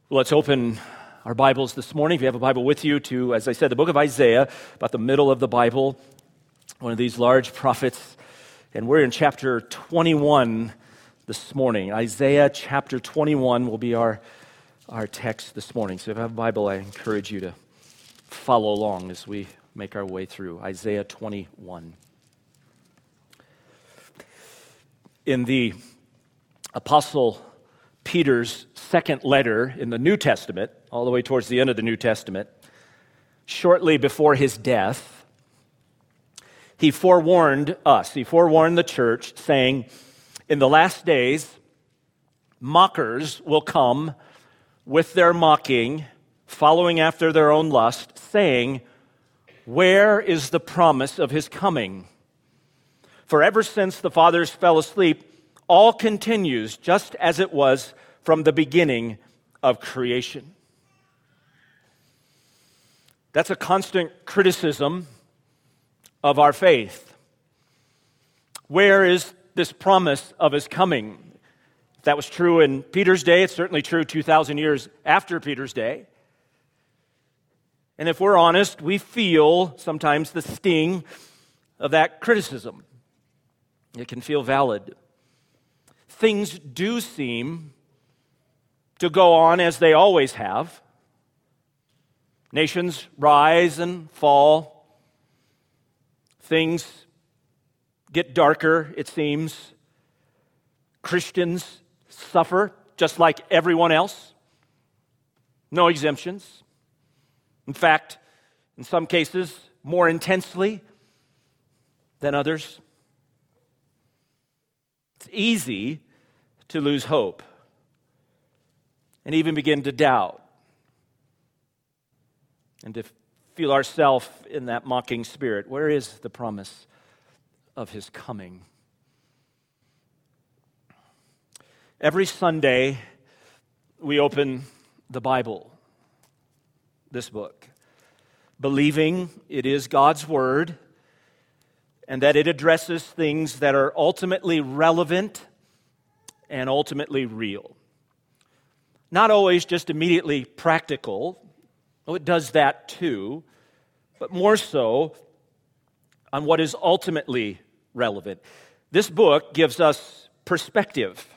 Let's open our Bibles this morning. If you have a Bible with you to, as I said, the book of Isaiah, about the middle of the Bible, one of these large prophets. And we're in chapter 21 this morning. Isaiah chapter 21 will be our text this morning. So if you have a Bible, I encourage you to follow along as we make our way through Isaiah 21. In the Apostle Peter's second letter in the New Testament, all the way towards the end of the New Testament, shortly before his death, he forewarned us, he forewarned the church, saying, in the last days, mockers will come with their mocking, following after their own lust, saying, where is the promise of his coming? For ever since the fathers fell asleep, all continues just as it was from the beginning of creation. That's a constant criticism of our faith. Where is this promise of his coming? If that was true in Peter's day, it's certainly true 2,000 years after Peter's day. And if we're honest, we feel sometimes the sting of that criticism. It can feel valid. Things do seem to go on as they always have. Nations rise and fall. Things get darker, it seems. Christians suffer just like everyone else. No exemptions. In fact, in some cases, more intensely than others. It's easy to lose hope and even begin to doubt and to feel ourselves in that mocking spirit. Where is the promise of his coming? Every Sunday, we open the Bible, this book, believing it is God's word and that it addresses things that are ultimately relevant and ultimately real. Not always just immediately practical. Oh, it does that too, but more so on what is ultimately relevant. This book gives us perspective.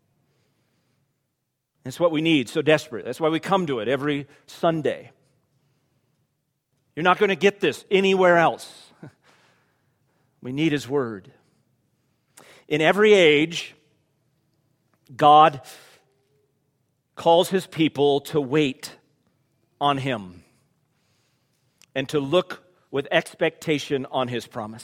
It's what we need so desperate. That's why we come to it every Sunday. You're not going to get this anywhere else. We need his word. In every age, God calls his people to wait on him and to look with expectation on his promise.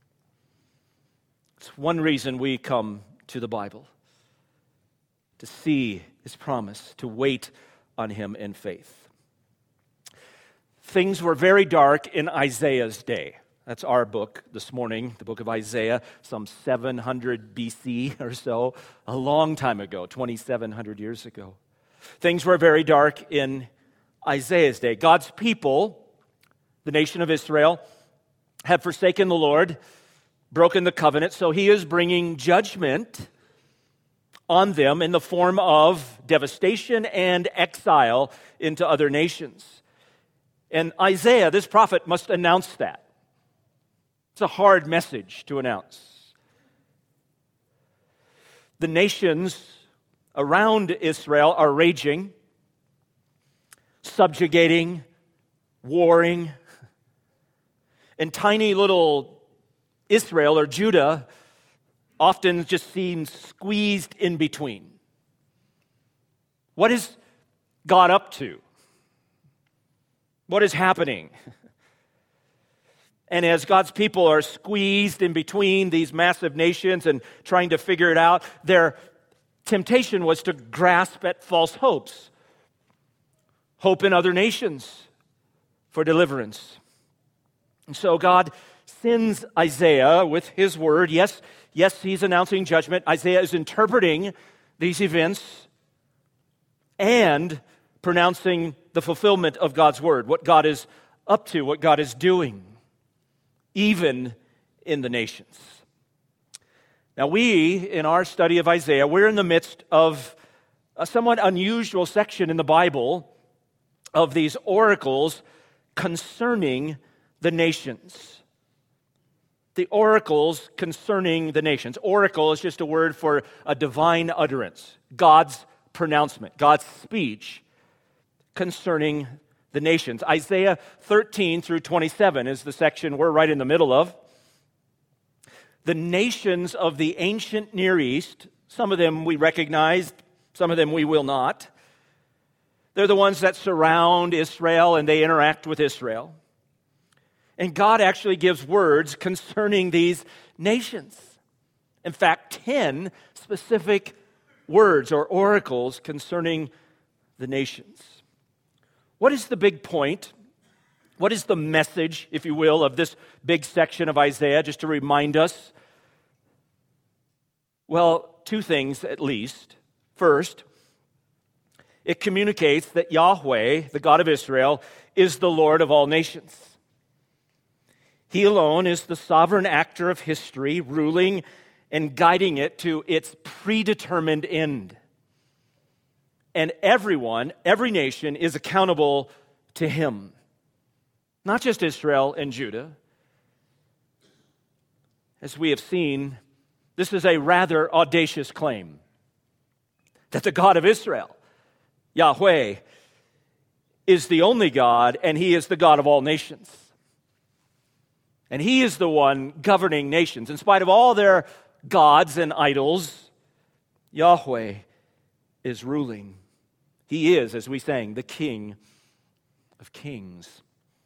It's one reason we come to the Bible, to see his promise, to wait on him in faith. Things were very dark in Isaiah's day. That's our book this morning, the book of Isaiah, some 700 BC or so, a long time ago, 2,700 years ago. Things were very dark in Isaiah's day. God's people, the nation of Israel, had forsaken the Lord, broken the covenant, so he is bringing judgment on them in the form of devastation and exile into other nations. And Isaiah, this prophet, must announce that. It's a hard message to announce. The nations around Israel are raging, subjugating, warring, and tiny little Israel or Judah often just seems squeezed in between. What is God up to? What is happening? And as God's people are squeezed in between these massive nations and trying to figure it out, their temptation was to grasp at false hopes. Hope in other nations for deliverance. And so God sends Isaiah with his word. Yes, he's announcing judgment. Isaiah is interpreting these events and pronouncing the fulfillment of God's word, what God is up to, what God is doing, even in the nations. Now we, in our study of Isaiah, we're in the midst of a somewhat unusual section in the Bible of these oracles concerning the nations. The oracles concerning the nations. Oracle is just a word for a divine utterance, God's pronouncement, God's speech concerning the nations. Isaiah 13 through 27 is the section we're right in the middle of. The nations of the ancient Near East, some of them we recognize, some of them we will not. They're the ones that surround Israel and they interact with Israel. And God actually gives words concerning these nations. In fact, 10 specific words or oracles concerning the nations. What is the big point? What is the message, if you will, of this big section of Isaiah, just to remind us? Well, two things at least. First, it communicates that Yahweh, the God of Israel, is the Lord of all nations. He alone is the sovereign actor of history, ruling and guiding it to its predetermined end. And everyone, every nation, is accountable to him. Not just Israel and Judah. As we have seen, this is a rather audacious claim that the God of Israel, Yahweh, is the only God, and he is the God of all nations. And he is the one governing nations. In spite of all their gods and idols, Yahweh is ruling. He is, as we sang, the King of Kings.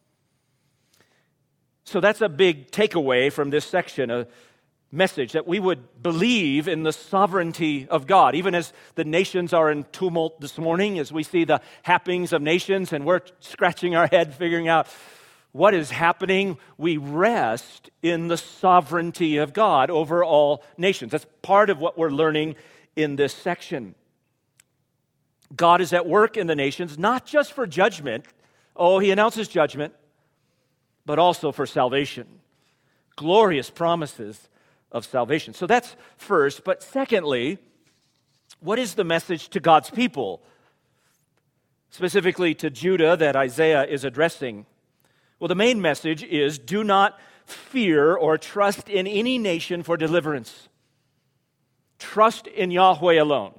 So that's a big takeaway from this section, a message that we would believe in the sovereignty of God. Even as the nations are in tumult this morning, as we see the happenings of nations and we're scratching our head figuring out what is happening, we rest in the sovereignty of God over all nations. That's part of what we're learning in this section. God is at work in the nations, not just for judgment. Oh, he announces judgment, but also for salvation. Glorious promises of salvation. So that's first. But secondly, what is the message to God's people? Specifically to Judah that Isaiah is addressing. Well, the main message is, do not fear or trust in any nation for deliverance. Trust in Yahweh alone.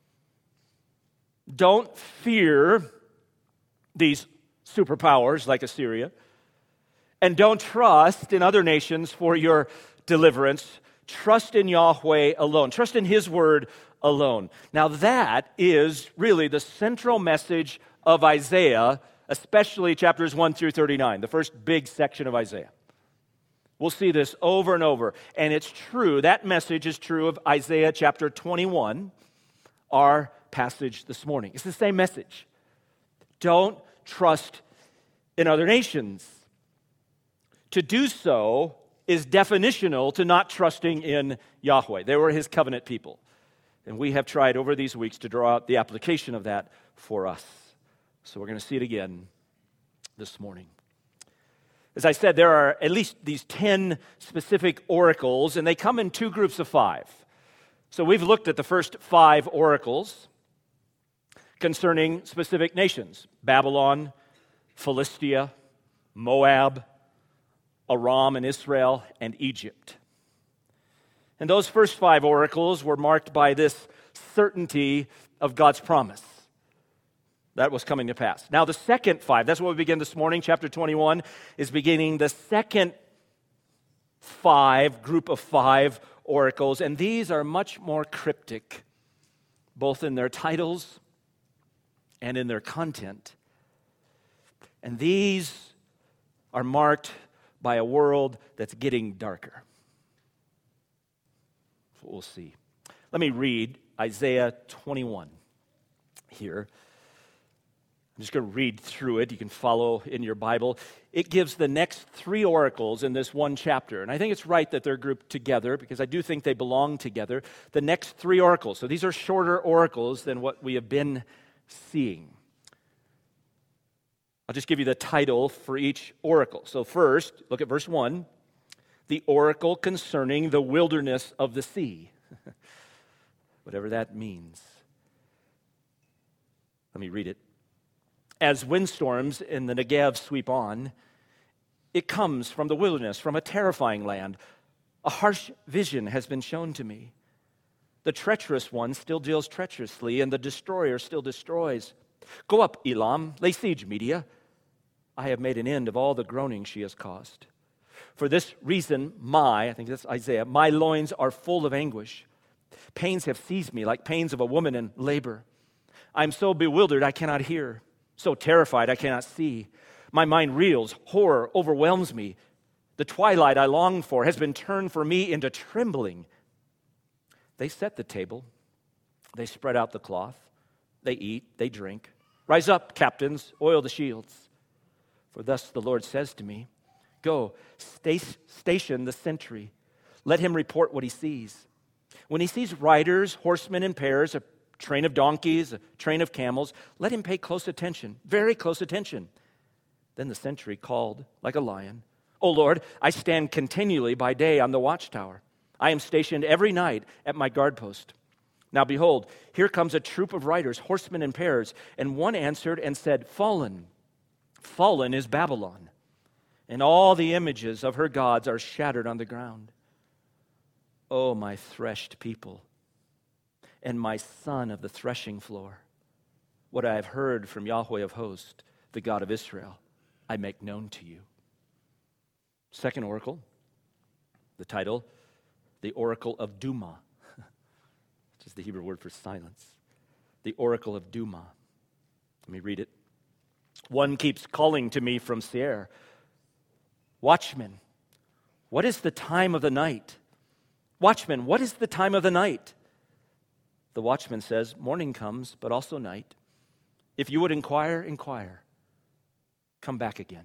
Don't fear these superpowers like Assyria. And don't trust in other nations for your deliverance. Trust in Yahweh alone. Trust in his word alone. Now that is really the central message of Isaiah, especially chapters 1 through 39, the first big section of Isaiah. We'll see this over and over. And it's true, that message is true of Isaiah chapter 21, our passage this morning. It's the same message. Don't trust in other nations. To do so is definitional to not trusting in Yahweh. They were his covenant people. And we have tried over these weeks to draw out the application of that for us. So we're going to see it again this morning. As I said, there are at least these 10 specific oracles, and they come in two groups of 5. So we've looked at the first 5 oracles concerning specific nations: Babylon, Philistia, Moab, Aram and Israel, and Egypt. And those first 5 oracles were marked by this certainty of God's promise that was coming to pass. Now the second 5, that's what we begin this morning, chapter 21, is beginning the second group of 5 oracles, and these are much more cryptic, both in their titles and in their content. And these are marked by a world that's getting darker. We'll see. Let me read Isaiah 21 here. I'm just going to read through it. You can follow in your Bible. It gives the next 3 oracles in this one chapter. And I think it's right that they're grouped together because I do think they belong together. The next 3 oracles. So these are shorter oracles than what we have been seeing. I'll just give you the title for each oracle. So first, look at verse 1. The oracle concerning the wilderness of the sea. Whatever that means. Let me read it. As windstorms in the Negev sweep on, it comes from the wilderness, from a terrifying land. A harsh vision has been shown to me. The treacherous one still deals treacherously, and the destroyer still destroys. Go up, Elam, lay siege, Media. I have made an end of all the groaning she has caused. For this reason, I think that's Isaiah, my loins are full of anguish. Pains have seized me like pains of a woman in labor. I am so bewildered I cannot hear, so terrified I cannot see. My mind reels, horror overwhelms me. The twilight I longed for has been turned for me into trembling. They set the table, they spread out the cloth, they eat, they drink. Rise up, captains, oil the shields. For thus the Lord says to me, go, station the sentry. Let him report what he sees. When he sees riders, horsemen in pairs, a train of donkeys, a train of camels, let him pay close attention, very close attention. Then the sentry called like a lion, O Lord, I stand continually by day on the watchtower. I am stationed every night at my guard post. Now behold, here comes a troop of riders, horsemen in pairs, and one answered and said, Fallen is Babylon, and all the images of her gods are shattered on the ground. O my threshed people, and my son of the threshing floor, what I have heard from Yahweh of hosts, the God of Israel, I make known to you. Second oracle, the title, the Oracle of Duma, which is the Hebrew word for silence. The Oracle of Duma. Let me read it. One keeps calling to me from Seir, Watchman, what is the time of the night? Watchman, what is the time of the night? The watchman says, morning comes, but also night. If you would inquire, inquire. Come back again.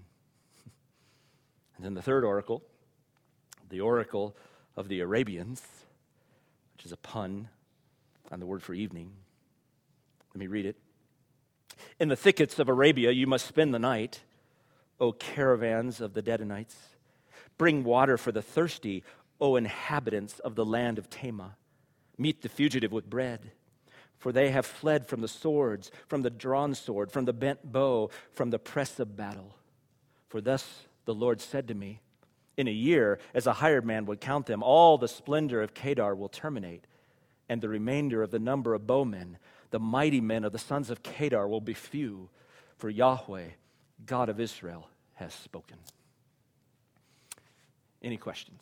And then the third oracle, the Oracle of the Arabians, which is a pun on the word for evening. Let me read it. In the thickets of Arabia you must spend the night, O caravans of the Dedanites. Bring water for the thirsty, O inhabitants of the land of Tema. Meet the fugitive with bread, for they have fled from the swords, from the drawn sword, from the bent bow, from the press of battle. For thus the Lord said to me, in a year, as a hired man would count them, all the splendor of Kedar will terminate, and the remainder of the number of bowmen, the mighty men of the sons of Kedar, will be few, for Yahweh, God of Israel, has spoken. Any questions?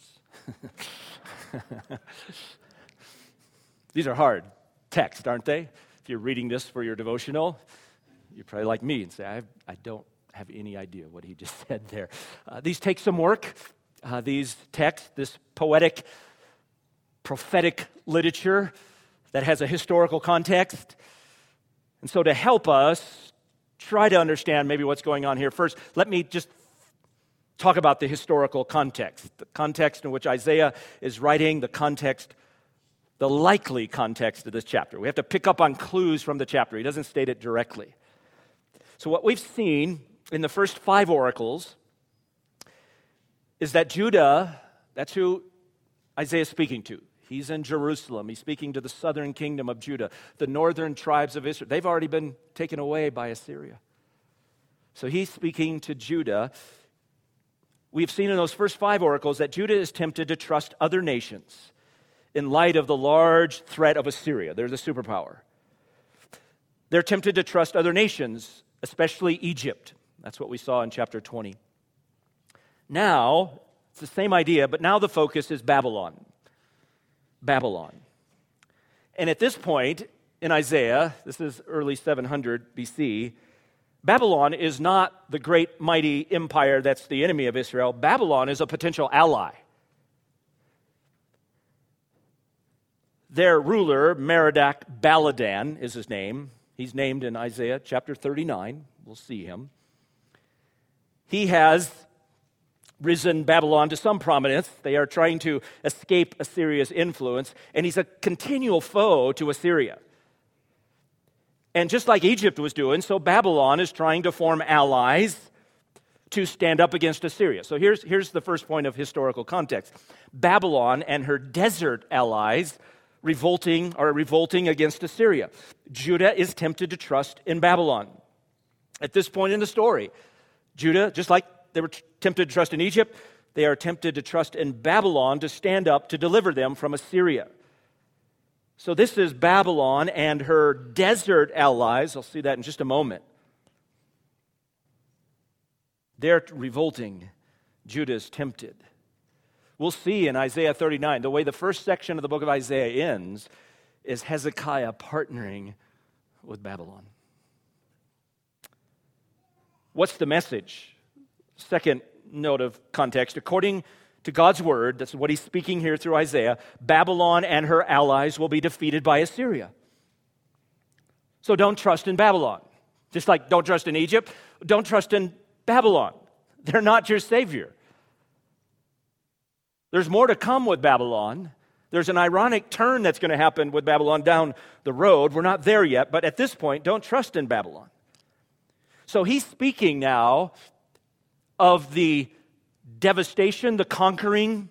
These are hard texts, aren't they? If you're reading this for your devotional, you're probably like me and say, I don't have any idea what he just said there. These take some work. These texts, this poetic, prophetic literature that has a historical context. And so to help us try to understand maybe what's going on here, first, let me just talk about the historical context. The context in which Isaiah is writing, the likely context of this chapter. We have to pick up on clues from the chapter. He doesn't state it directly. So what we've seen in the first 5 oracles is that Judah, that's who Isaiah is speaking to. He's in Jerusalem. He's speaking to the southern kingdom of Judah. The northern tribes of Israel, they've already been taken away by Assyria. So he's speaking to Judah. We've seen in those first 5 oracles that Judah is tempted to trust other nations in light of the large threat of Assyria. They're the superpower. They're tempted to trust other nations, especially Egypt. That's what we saw in chapter 20. Now, it's the same idea, but now the focus is Babylon. Babylon. And at this point in Isaiah, this is early 700 BC, Babylon is not the great mighty empire that's the enemy of Israel. Babylon is a potential ally. Their ruler, Merodach Baladan is his name. He's named in Isaiah chapter 39. We'll see him. He has risen Babylon to some prominence. They are trying to escape Assyria's influence, and he's a continual foe to Assyria. And just like Egypt was doing, so Babylon is trying to form allies to stand up against Assyria. So here's the first point of historical context. Babylon and her desert allies revolting against Assyria. Judah is tempted to trust in Babylon. At this point in the story, Judah, just like they were tempted to trust in Egypt, they are tempted to trust in Babylon to stand up to deliver them from Assyria. So this is Babylon and her desert allies. I'll see that in just a moment. They're revolting. Judah is tempted. We'll see in Isaiah 39, the way the first section of the book of Isaiah ends is Hezekiah partnering with Babylon. What's the message? Second note of context. According to God's word, that's what he's speaking here through Isaiah, Babylon and her allies will be defeated by Assyria. So don't trust in Babylon. Just like don't trust in Egypt, don't trust in Babylon. They're not your savior. There's more to come with Babylon. There's an ironic turn that's going to happen with Babylon down the road. We're not there yet, but at this point, don't trust in Babylon. So he's speaking now of the devastation, the conquering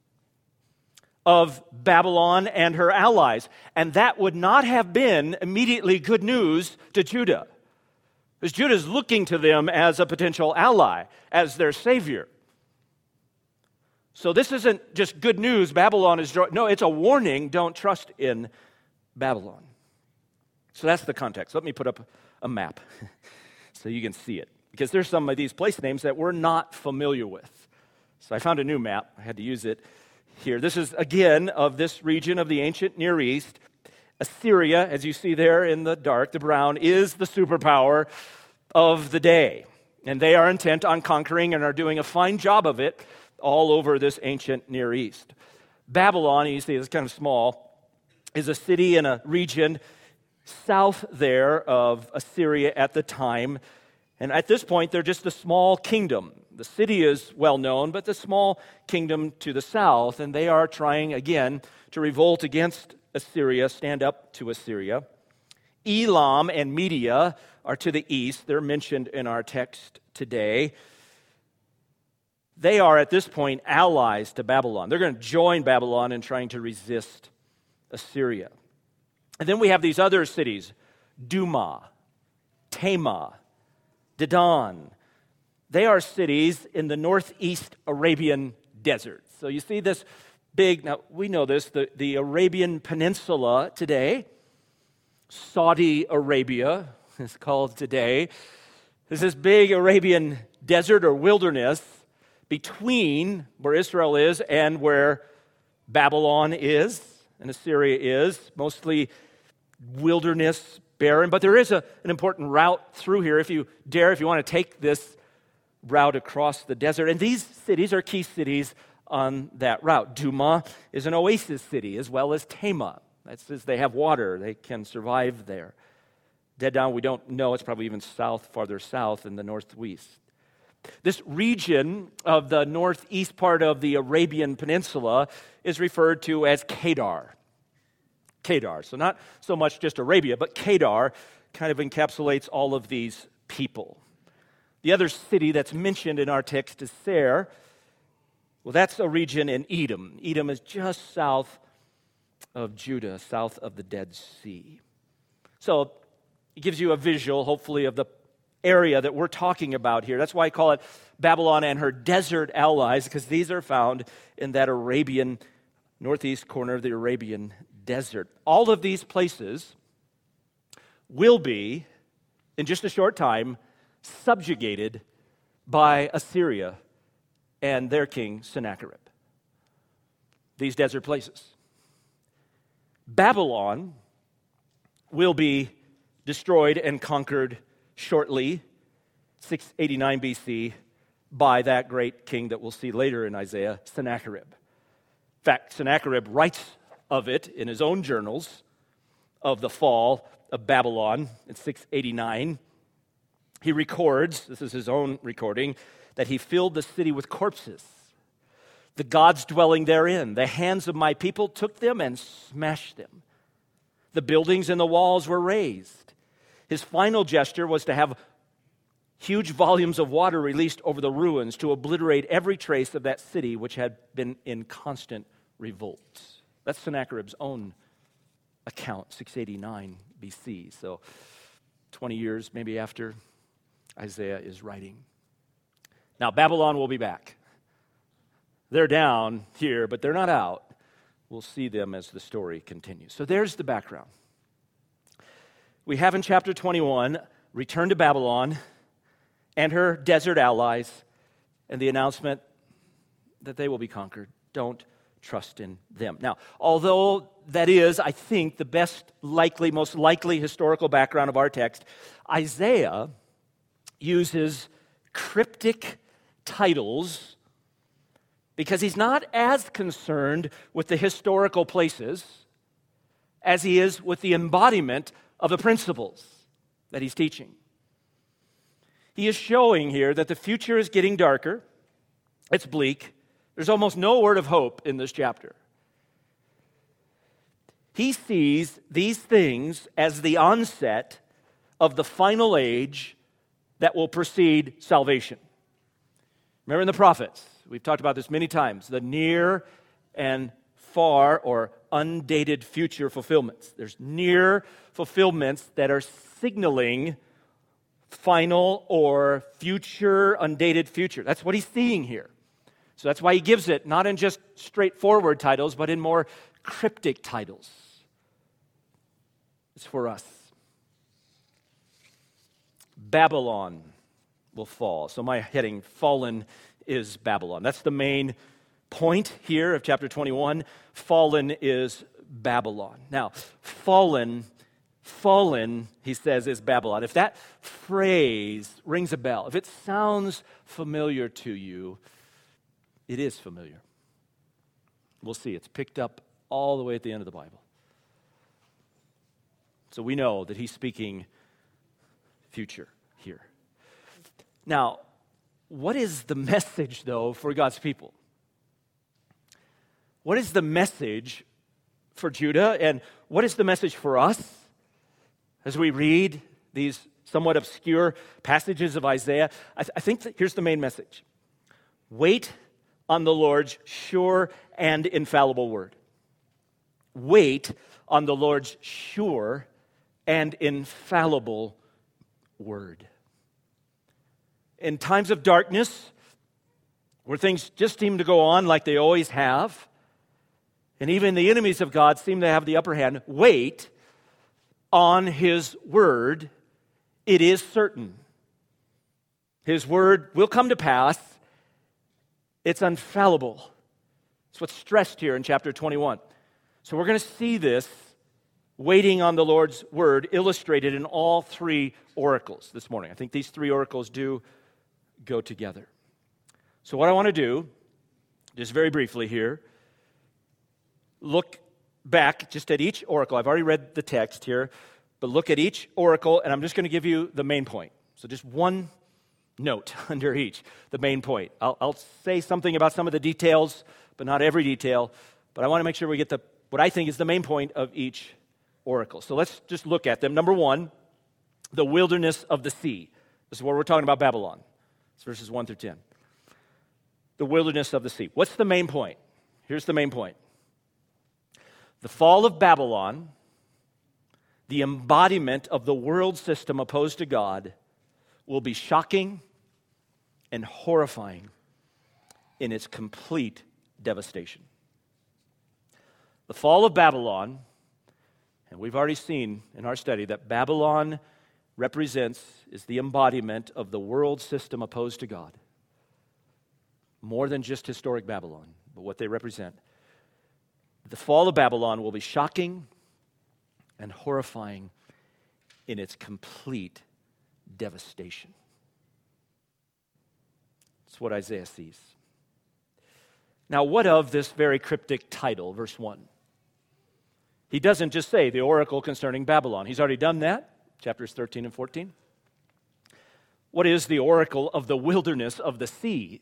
of Babylon and her allies. And that would not have been immediately good news to Judah, because Judah is looking to them as a potential ally, as their savior. So this isn't just good news, Babylon is... No, it's a warning, don't trust in Babylon. So that's the context. Let me put up a map so you can see it, because there's some of these place names that we're not familiar with. So I found a new map. I had to use it here. This is, again, of this region of the ancient Near East. Assyria, as you see there in the dark, the brown, is the superpower of the day. And they are intent on conquering and are doing a fine job of it all over this ancient Near East. Babylon, you see it's kind of small, is a city in a region south there of Assyria at the time. And at this point, they're just a small kingdom. The city is well known, but the small kingdom to the south, and they are trying again to revolt against Assyria, stand up to Assyria. Elam and Media are to the east. They're mentioned in our text today. They are at this point allies to Babylon. They're going to join Babylon in trying to resist Assyria. And then we have these other cities, Duma, Tema, Dedan. They are cities in the northeast Arabian desert. So you see this big, now we know this, the Arabian Peninsula today, Saudi Arabia is called today. There's this big Arabian desert or wilderness between where Israel is and where Babylon is and Assyria is, mostly wilderness, barren. But there is an important route through here if you want to take this route across the desert. And these cities are key cities on that route. Duma is an oasis city, as well as Tema. That says they have water, they can survive there. Dedan, we don't know, it's probably even farther south in the northwest. This region of the northeast part of the Arabian Peninsula is referred to as Kedar. Kedar, so not so much just Arabia, but Kedar kind of encapsulates all of these people. The other city that's mentioned in our text is Ser. Well, that's a region in Edom. Edom is just south of Judah, south of the Dead Sea. So it gives you a visual, hopefully, of the area that we're talking about here. That's why I call it Babylon and her desert allies, because these are found in that Arabian, northeast corner of the Arabian desert. All of these places will be, in just a short time, subjugated by Assyria and their king Sennacherib. These desert places. Babylon will be destroyed and conquered shortly, 689 BC, by that great king that we'll see later in Isaiah, Sennacherib. In fact, Sennacherib writes of it in his own journals of the fall of Babylon in 689. He records, this is his own recording, that he filled the city with corpses, the gods dwelling therein. The hands of my people took them and smashed them. The buildings and the walls were razed. His final gesture was to have huge volumes of water released over the ruins to obliterate every trace of that city which had been in constant revolt. That's Sennacherib's own account, 689 BC. So 20 years maybe after Isaiah is writing. Now, Babylon will be back. They're down here, but they're not out. We'll see them as the story continues. So there's the background. We have in chapter 21, return to Babylon and her desert allies, and the announcement that they will be conquered. Don't trust in them. Now, although that is, I think, the most likely historical background of our text, Isaiah uses cryptic titles because he's not as concerned with the historical places as he is with the embodiment of the principles that he's teaching. He is showing here that the future is getting darker. It's bleak. There's almost no word of hope in this chapter. He sees these things as the onset of the final age that will precede salvation. Remember in the prophets, we've talked about this many times, the near and far or undated future fulfillments. There's near fulfillments that are signaling final or future, undated future. That's what he's seeing here. So that's why he gives it not in just straightforward titles, but in more cryptic titles. It's for us. Babylon will fall. So my heading, fallen is Babylon. That's the main point here of chapter 21. Fallen is Babylon. Now, fallen, he says, is Babylon. If that phrase rings a bell, if it sounds familiar to you, it is familiar. We'll see. It's picked up all the way at the end of the Bible. So we know that he's speaking future here. Now, what is the message, though, for God's people? What is the message for Judah, and what is the message for us as we read these somewhat obscure passages of Isaiah? I think that here's the main message. Wait on the Lord's sure and infallible word. Wait on the Lord's sure and infallible word. In times of darkness, where things just seem to go on like they always have, and even the enemies of God seem to have the upper hand, wait on His word. It is certain. His word will come to pass. It's infallible. It's what's stressed here in chapter 21. So we're going to see this waiting on the Lord's word illustrated in all three oracles this morning. I think these three oracles do go together. So what I want to do, just very briefly here, look back just at each oracle. I've already read the text here, but look at each oracle, and I'm just going to give you the main point. So just one note under each, the main point. I'll say something about some of the details, but not every detail. But I want to make sure we get what I think is the main point of each oracle. So let's just look at them. Number one, the wilderness of the sea. This is what we're talking about Babylon. It's verses 1 through 10. The wilderness of the sea. What's the main point? Here's the main point. The fall of Babylon, the embodiment of the world system opposed to God, will be shocking and horrifying in its complete devastation. The fall of Babylon, and we've already seen in our study that Babylon is the embodiment of the world system opposed to God. More than just historic Babylon, but what they represent. The fall of Babylon will be shocking and horrifying in its complete devastation. That's what Isaiah sees. Now, what of this very cryptic title, verse 1? He doesn't just say the oracle concerning Babylon. He's already done that, chapters 13 and 14. What is the oracle of the wilderness of the sea?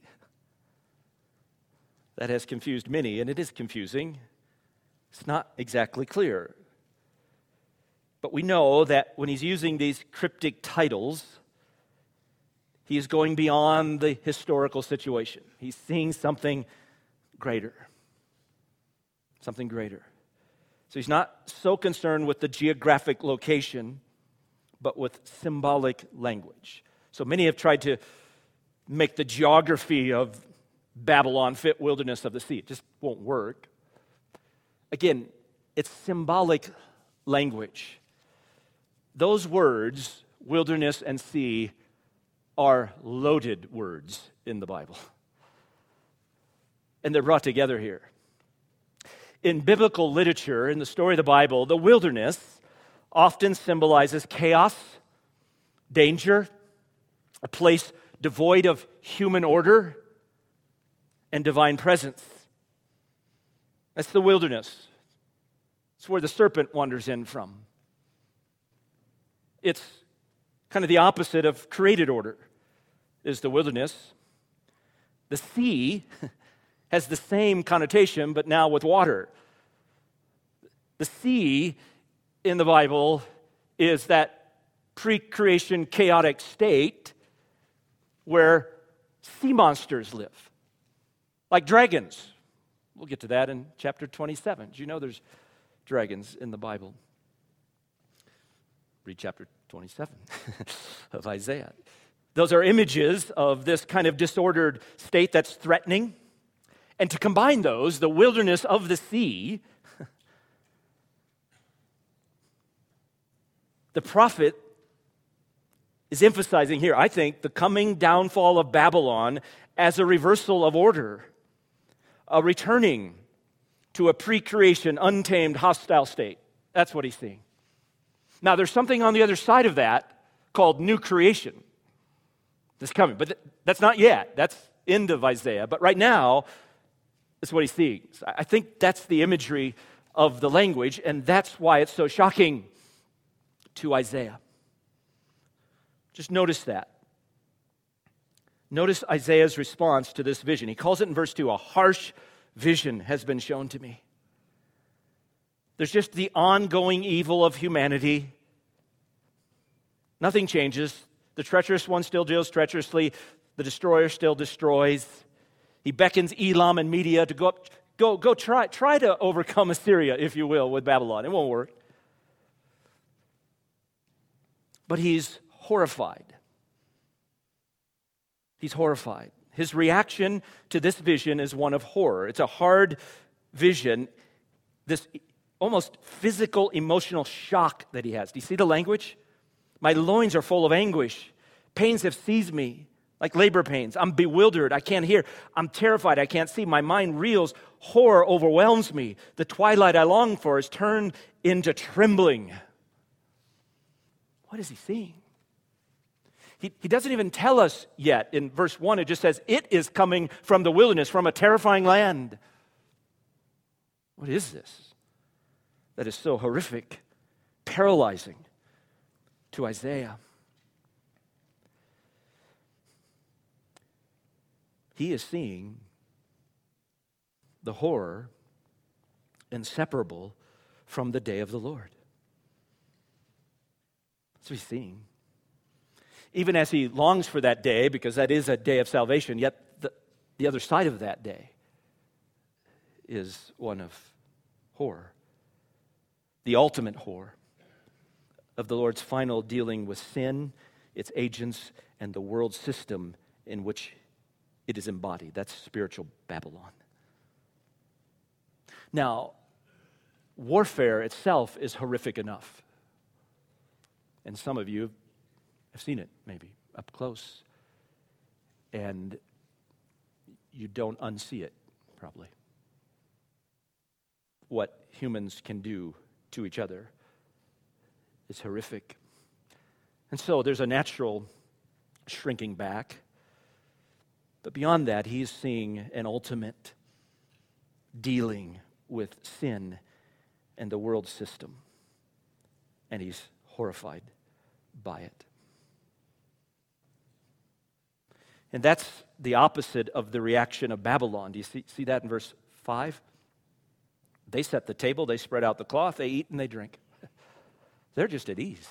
That has confused many, and it is confusing. It's not exactly clear. But we know that when he's using these cryptic titles, he is going beyond the historical situation. He's seeing something greater. Something greater. So he's not so concerned with the geographic location, but with symbolic language. So many have tried to make the geography of Babylon fit wilderness of the sea. It just won't work. Again, it's symbolic language. Those words, wilderness and sea, are loaded words in the Bible. And they're brought together here. In biblical literature, in the story of the Bible, the wilderness often symbolizes chaos, danger, a place devoid of human order and divine presence. That's the wilderness. It's where the serpent wanders in from. It's kind of the opposite of created order, is the wilderness. The sea has the same connotation, but now with water. The sea in the Bible is that pre-creation chaotic state where sea monsters live, like dragons. We'll get to that in chapter 27. Do you know there's dragons in the Bible? Read chapter 27 of Isaiah. Those are images of this kind of disordered state that's threatening. And to combine those, the wilderness of the sea, the prophet is emphasizing here, I think, the coming downfall of Babylon as a reversal of order, a returning to a pre-creation, untamed, hostile state. That's what he's seeing. Now, there's something on the other side of that called new creation that's coming, but that's not yet. That's end of Isaiah. But right now, that's what he's seeing. I think that's the imagery of the language, and that's why it's so shocking to Isaiah. Just notice that. Notice Isaiah's response to this vision. He calls it in verse 2, a harsh vision has been shown to me. There's just the ongoing evil of humanity. Nothing changes. The treacherous one still deals treacherously. The destroyer still destroys. He beckons Elam and Media to go try to overcome Assyria, if you will, with Babylon. It won't work. But he's horrified. He's horrified. His reaction to this vision is one of horror. It's a hard vision, this almost physical, emotional shock that he has. Do you see the language? My loins are full of anguish. Pains have seized me, like labor pains. I'm bewildered. I can't hear. I'm terrified. I can't see. My mind reels. Horror overwhelms me. The twilight I long for is turned into trembling. What is he seeing? He doesn't even tell us yet. In verse 1, it just says, it is coming from the wilderness, from a terrifying land. What is this that is so horrific, paralyzing to Isaiah? He is seeing the horror inseparable from the day of the Lord. That's what he's seeing. Even as he longs for that day, because that is a day of salvation, yet the other side of that day is one of horror. The ultimate horror of the Lord's final dealing with sin, its agents, and the world system in which it is embodied. That's spiritual Babylon. Now, warfare itself is horrific enough. And some of you have seen it, maybe, up close. And you don't unsee it, probably. What humans can do to each other is horrific. And so there's a natural shrinking back. But beyond that, he's seeing an ultimate dealing with sin and the world system. And he's horrified by it. And that's the opposite of the reaction of Babylon. Do you see that in verse 5? They set the table, they spread out the cloth, they eat and they drink. They're just at ease.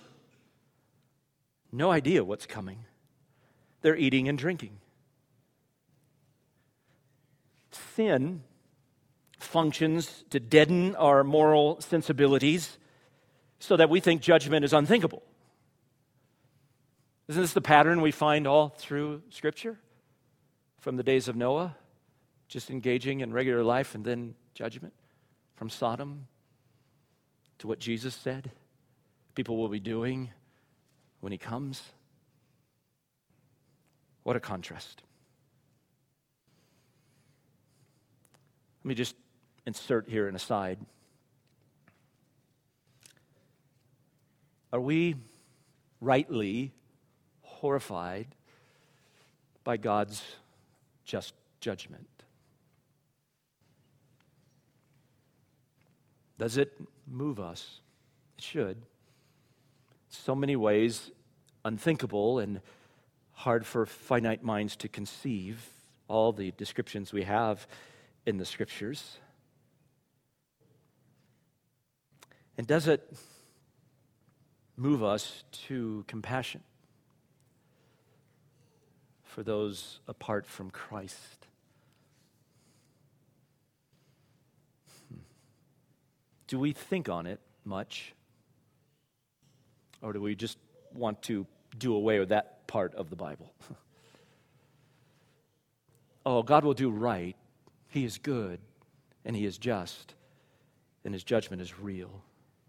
No idea what's coming. They're eating and drinking. Sin functions to deaden our moral sensibilities so that we think judgment is unthinkable. Isn't this the pattern we find all through Scripture? From the days of Noah, just engaging in regular life and then judgment. From Sodom to what Jesus said people will be doing when he comes. What a contrast. Let me just insert here an aside. Are we rightly horrified by God's just judgment? Does it move us? It should. So many ways unthinkable and hard for finite minds to conceive all the descriptions we have in the Scriptures. And does it move us to compassion for those apart from Christ? Do we think on it much? Or do we just want to do away with that part of the Bible? Oh, God will do right. He is good, and he is just, and his judgment is real.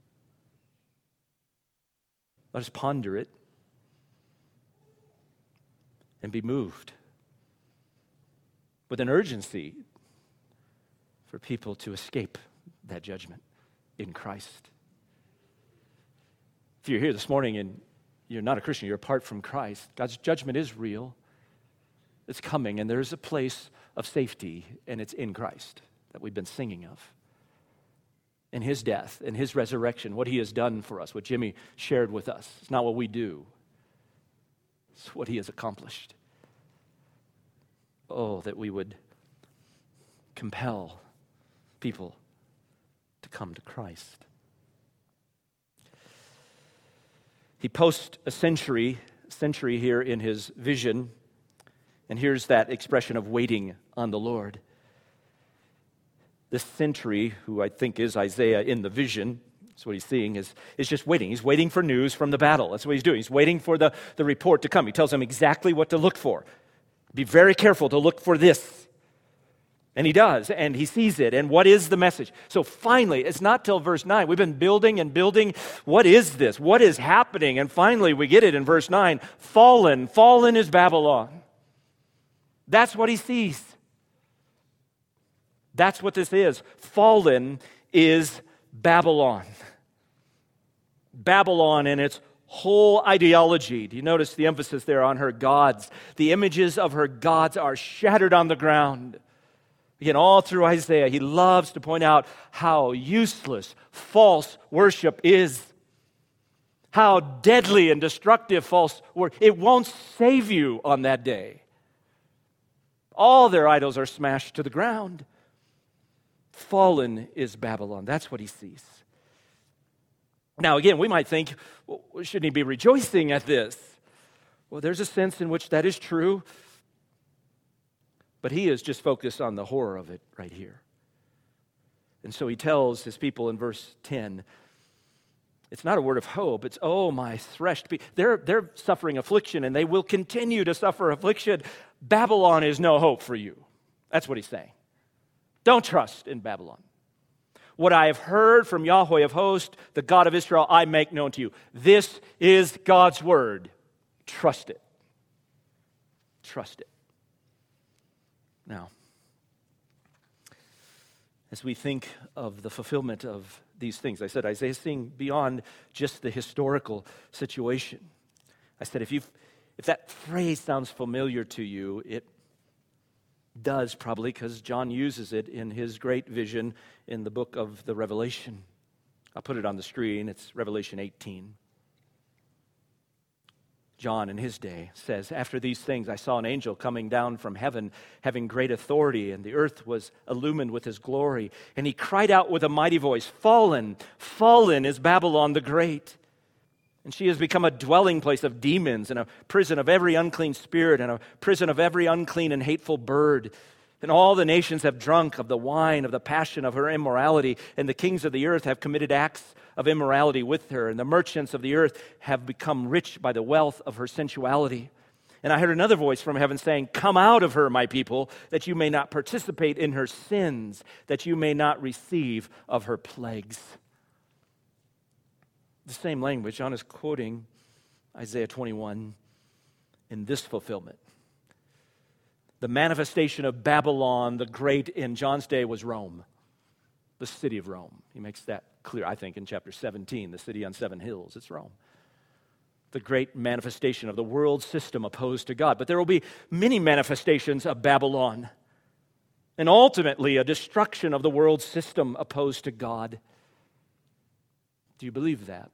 Let us ponder it and be moved with an urgency for people to escape that judgment in Christ. If you're here this morning and you're not a Christian, you're apart from Christ, God's judgment is real. It's coming, and there's a place of safety, and it's in Christ that we've been singing of. In his death, in his resurrection, what he has done for us, what Jimmy shared with us. It's not what we do. It's what he has accomplished. Oh, that we would compel people to come to Christ. He posts a century here in his vision, and here's that expression of waiting on the Lord. This century, who I think is Isaiah in the vision, that's what he's seeing, is just waiting. He's waiting for news from the battle. That's what he's doing. He's waiting for the report to come. He tells him exactly what to look for. Be very careful to look for this. And he does, and he sees it. And what is the message? So finally, it's not till verse 9. We've been building and building. What is this? What is happening? And finally, we get it in verse 9. Fallen is Babylon. That's what he sees. That's what this is. Fallen is Babylon. Babylon and its whole ideology. Do you notice the emphasis there on her gods? The images of her gods are shattered on the ground. Again, all through Isaiah, he loves to point out how useless false worship is. How deadly and destructive false worship. It won't save you on that day. All their idols are smashed to the ground. Fallen is Babylon. That's what he sees. Now, again, we might think, well, shouldn't he be rejoicing at this? Well, there's a sense in which that is true. But he is just focused on the horror of it right here. And so he tells his people in verse 10, it's not a word of hope. It's, oh, my threshed people. They're suffering affliction, and they will continue to suffer affliction. Babylon is no hope for you. That's what he's saying. Don't trust in Babylon. What I have heard from Yahweh of hosts, the God of Israel, I make known to you. This is God's word. Trust it. Trust it. Now, as we think of the fulfillment of these things, I said Isaiah is seeing beyond just the historical situation. I said if that phrase sounds familiar to you, it does probably, because John uses it in his great vision in the book of the Revelation. I'll put it on the screen. It's Revelation 18. John in his day says, after these things I saw an angel coming down from heaven, having great authority, and the earth was illumined with his glory. And he cried out with a mighty voice, fallen is Babylon the Great. And she has become a dwelling place of demons and a prison of every unclean spirit and a prison of every unclean and hateful bird. And all the nations have drunk of the wine of the passion of her immorality, and the kings of the earth have committed acts of immorality with her, and the merchants of the earth have become rich by the wealth of her sensuality. And I heard another voice from heaven saying, "Come out of her, my people, that you may not participate in her sins, that you may not receive of her plagues." The same language, John is quoting Isaiah 21 in this fulfillment. The manifestation of Babylon the Great in John's day was Rome, the city of Rome. He makes that clear, I think, in chapter 17, the city on 7 hills. It's Rome. The great manifestation of the world system opposed to God. But there will be many manifestations of Babylon, and ultimately a destruction of the world system opposed to God. Do you believe that?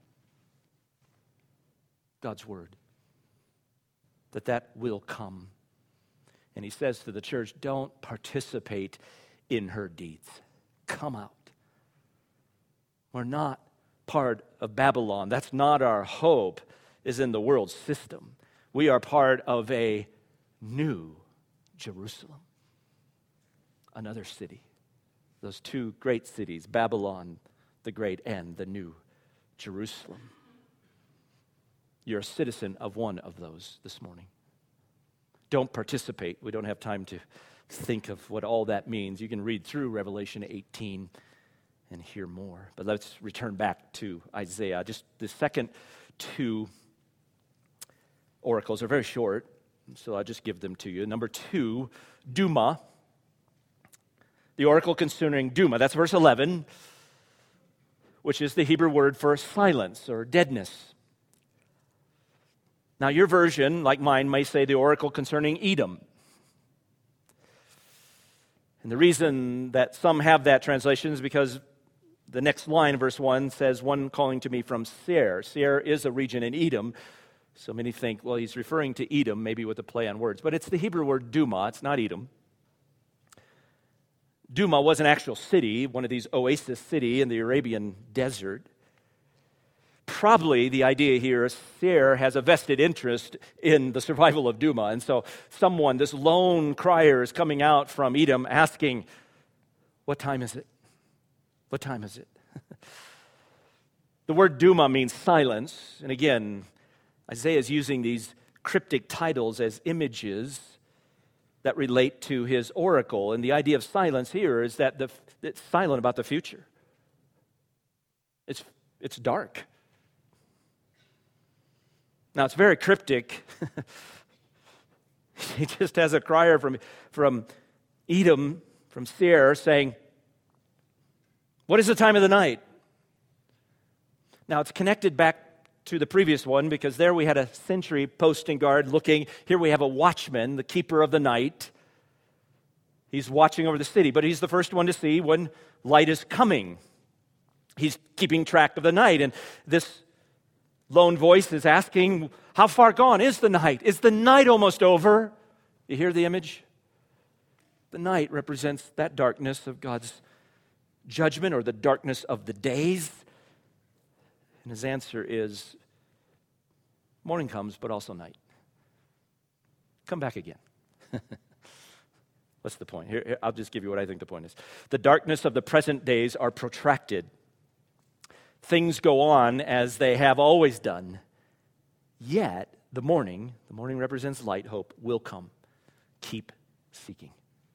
God's word. That will come. And he says to the church, don't participate in her deeds. Come out. We're not part of Babylon. That's not our hope, is in the world system. We are part of a new Jerusalem, another city. Those two great cities, Babylon the Great and the New Jerusalem. You're a citizen of one of those this morning. Don't participate. We don't have time to think of what all that means. You can read through Revelation 18 and hear more. But let's return back to Isaiah. Just the second two oracles are very short, so I'll just give them to you. Number 2, Duma. The oracle concerning Duma. That's verse 11, which is the Hebrew word for silence or deadness. Now, your version, like mine, may say the oracle concerning Edom. And the reason that some have that translation is because the next line, verse 1, says, "One calling to me from Seir." Seir is a region in Edom. So many think, well, he's referring to Edom, maybe with a play on words. But it's the Hebrew word Duma. It's not Edom. Duma was an actual city, one of these oasis cities in the Arabian desert. Probably the idea here is Seir has a vested interest in the survival of Duma. And so someone, this lone crier, is coming out from Edom asking, what time is it? What time is it? The word Duma means silence. And again, Isaiah is using these cryptic titles as images that relate to his oracle. And the idea of silence here is that it's silent about the future. It's dark. Now, it's very cryptic. He just has a crier from Edom, from Seir, saying, what is the time of the night? Now, it's connected back to the previous one because there we had a sentry posting guard looking. Here we have a watchman, the keeper of the night. He's watching over the city, but he's the first one to see when light is coming. He's keeping track of the night, and this lone voice is asking, how far gone is the night? Is the night almost over? You hear the image? The night represents that darkness of God's judgment or the darkness of the days. And his answer is, morning comes, but also night. Come back again. What's the point? Here, I'll just give you what I think the point is. The darkness of the present days are protracted. Things go on as they have always done. Yet, the morning represents light, hope, will come. Keep seeking.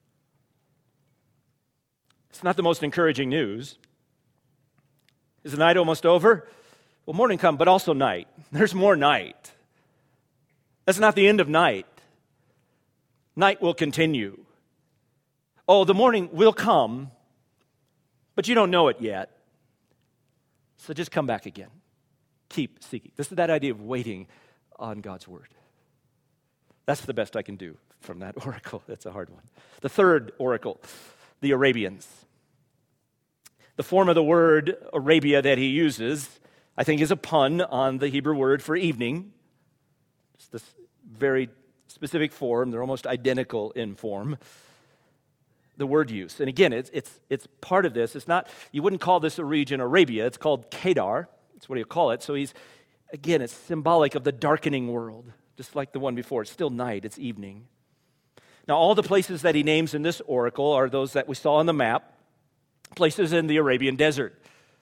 It's not the most encouraging news. Is the night almost over? Well, morning come, but also night. There's more night. That's not the end of night. Night will continue. Oh, the morning will come, but you don't know it yet. So just come back again. Keep seeking. This is that idea of waiting on God's word. That's the best I can do from that oracle. That's a hard one. The third oracle, the Arabians. The form of the word Arabia that he uses, I think, is a pun on the Hebrew word for evening. It's this very specific form. They're almost identical in form. The word use. And again, it's part of this. It's not, you wouldn't call this a region Arabia. It's called Kedar. That's what you call it. So again, it's symbolic of the darkening world, just like the one before. It's still night. It's evening. Now, all the places that he names in this oracle are those that we saw on the map, places in the Arabian desert.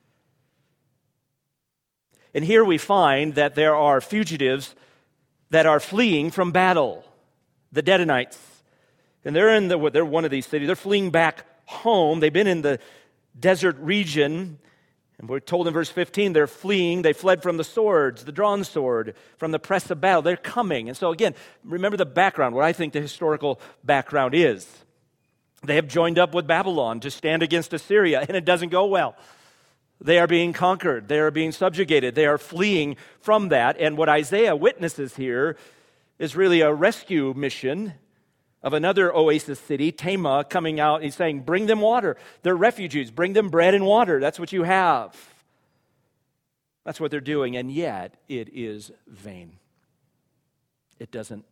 And here we find that there are fugitives that are fleeing from battle, the Dedanites. And they're one of these cities. They're fleeing back home. They've been in the desert region. And we're told in verse 15, they're fleeing. They fled from the swords, the drawn sword, from the press of battle. They're coming. And so again, remember the background, what I think the historical background is. They have joined up with Babylon to stand against Assyria, and it doesn't go well. They are being conquered. They are being subjugated. They are fleeing from that. And what Isaiah witnesses here is really a rescue mission of another oasis city, Tema, coming out. He's saying, bring them water. They're refugees. Bring them bread and water. That's what you have. That's what they're doing. And yet, it is vain. It doesn't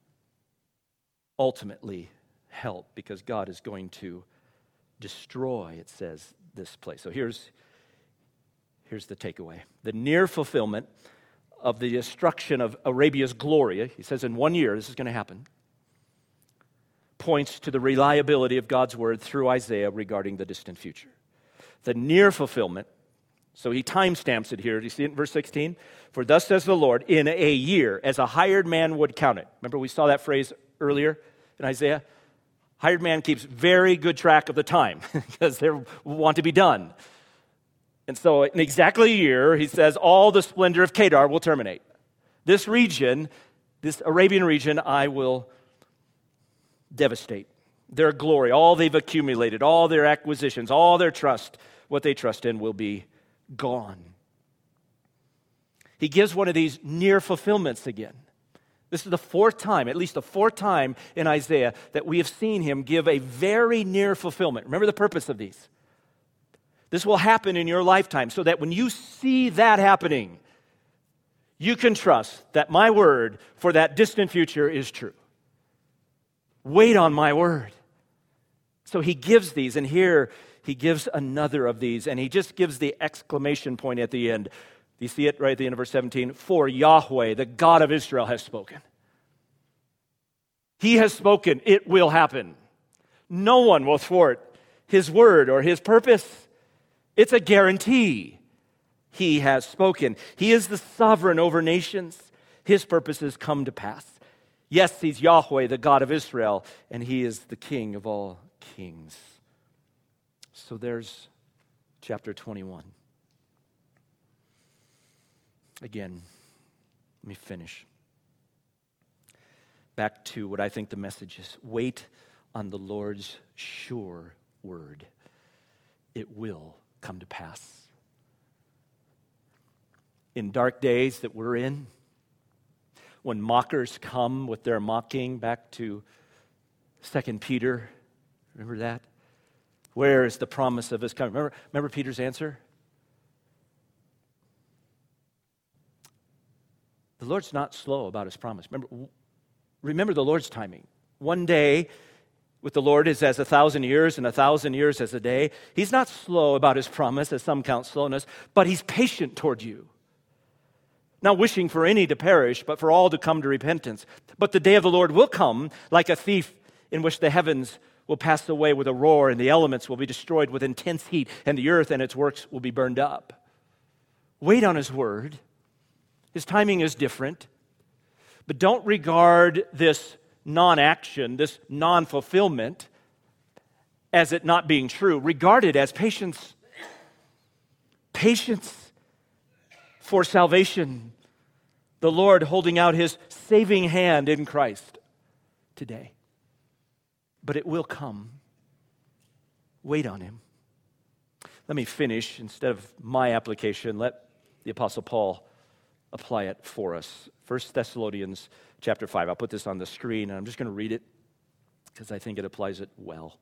ultimately help because God is going to destroy, it says, this place. So here's the takeaway. The near fulfillment of the destruction of Arabia's glory, he says in 1 year this is going to happen, points to the reliability of God's word through Isaiah regarding the distant future. The near fulfillment, so he timestamps it here. Do you see it in verse 16? For thus says the Lord, in a year, as a hired man would count it. Remember we saw that phrase earlier in Isaiah? Hired man keeps very good track of the time because they want to be done. And so in exactly a year, he says, all the splendor of Kedar will terminate. This region, this Arabian region, I will devastate. Their glory, all they've accumulated, all their acquisitions, all their trust, what they trust in will be gone. He gives one of these near fulfillments again. This is the fourth time, at least the fourth time in Isaiah that we have seen him give a very near fulfillment. Remember the purpose of these. This will happen in your lifetime so that when you see that happening, you can trust that my word for that distant future is true. Wait on my word. So he gives these, and here he gives another of these, and he just gives the exclamation point at the end. You see it right at the end of verse 17? For Yahweh, the God of Israel, has spoken. He has spoken. It will happen. No one will thwart his word or his purpose. It's a guarantee. He has spoken. He is the sovereign over nations. His purposes come to pass. Yes, he's Yahweh, the God of Israel, and he is the King of all kings. So there's chapter 21. Again, let me finish. Back to what I think the message is. Wait on the Lord's sure word. It will come to pass. In dark days that we're in, when mockers come with their mocking, back to 2 Peter, remember that? Where is the promise of his coming? Remember Peter's answer? The Lord's not slow about his promise. Remember the Lord's timing. One day with the Lord is as 1,000 years, and 1,000 years as a day. He's not slow about his promise, as some count slowness, but he's patient toward you. Not wishing for any to perish, but for all to come to repentance. But the day of the Lord will come like a thief, in which the heavens will pass away with a roar, and the elements will be destroyed with intense heat, and the earth and its works will be burned up. Wait on his word. His timing is different. But don't regard this non-action, this non-fulfillment, as it not being true. Regard it as patience. Patience for salvation. The Lord holding out his saving hand in Christ today. But it will come. Wait on him. Let me finish. Instead of my application, let the Apostle Paul apply it for us. 1 Thessalonians chapter 5. I'll put this on the screen, and I'm just going to read it because I think it applies it well.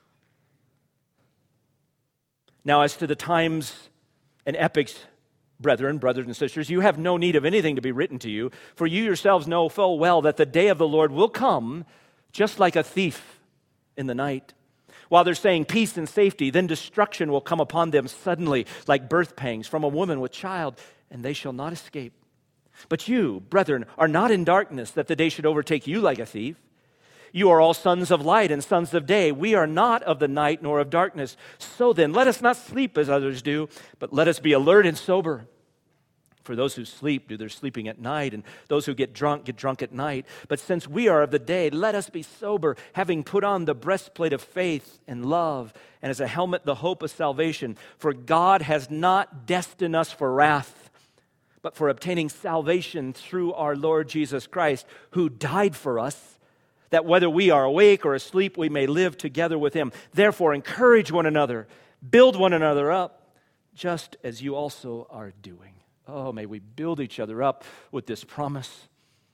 Now, as to the times and epochs, brethren, brothers and sisters, you have no need of anything to be written to you, for you yourselves know full well that the day of the Lord will come just like a thief in the night. While they're saying peace and safety, then destruction will come upon them suddenly, like birth pangs from a woman with child, and they shall not escape. But you, brethren, are not in darkness, that the day should overtake you like a thief. You are all sons of light and sons of day. We are not of the night nor of darkness. So then, let us not sleep as others do, but let us be alert and sober. For those who sleep do their sleeping at night, and those who get drunk at night. But since we are of the day, let us be sober, having put on the breastplate of faith and love, and as a helmet the hope of salvation. For God has not destined us for wrath, but for obtaining salvation through our Lord Jesus Christ, who died for us, that whether we are awake or asleep, we may live together with him. Therefore, encourage one another, build one another up, just as you also are doing. Oh, may we build each other up with this promise.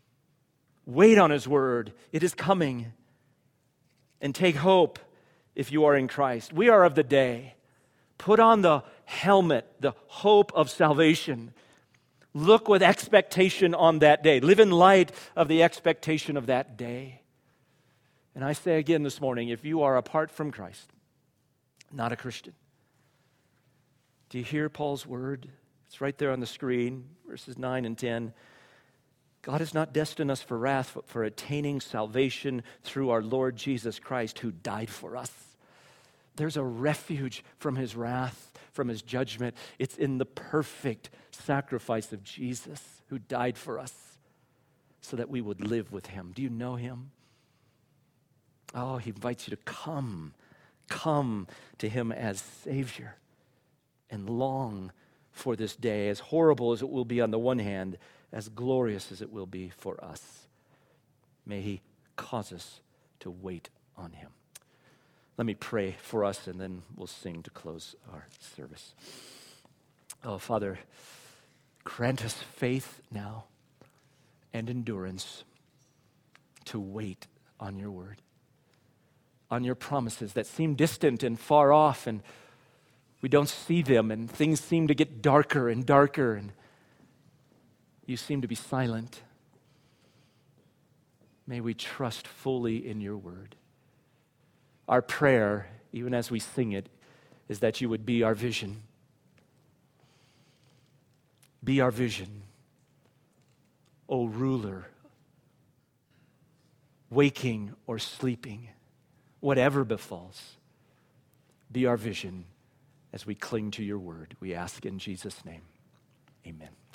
Wait on his word. It is coming. And take hope if you are in Christ. We are of the day. Put on the helmet, the hope of salvation. Look with expectation on that day. Live in light of the expectation of that day. And I say again this morning, if you are apart from Christ, not a Christian, do you hear Paul's word? It's right there on the screen, verses 9 and 10. God has not destined us for wrath, but for attaining salvation through our Lord Jesus Christ, who died for us. There's a refuge from his wrath, from his judgment. It's in the perfect sacrifice of Jesus, who died for us so that we would live with him. Do you know him? Oh, he invites you to come to him as Savior and long for this day, as horrible as it will be on the one hand, as glorious as it will be for us. May he cause us to wait on him. Let me pray for us, and then we'll sing to close our service. Oh, Father, grant us faith now and endurance to wait on your word, on your promises that seem distant and far off, and we don't see them, and things seem to get darker and darker, and you seem to be silent. May we trust fully in your word. Our prayer, even as we sing it, is that you would be our vision. Be our vision, O ruler, waking or sleeping, whatever befalls. Be our vision as we cling to your word. We ask in Jesus' name. Amen.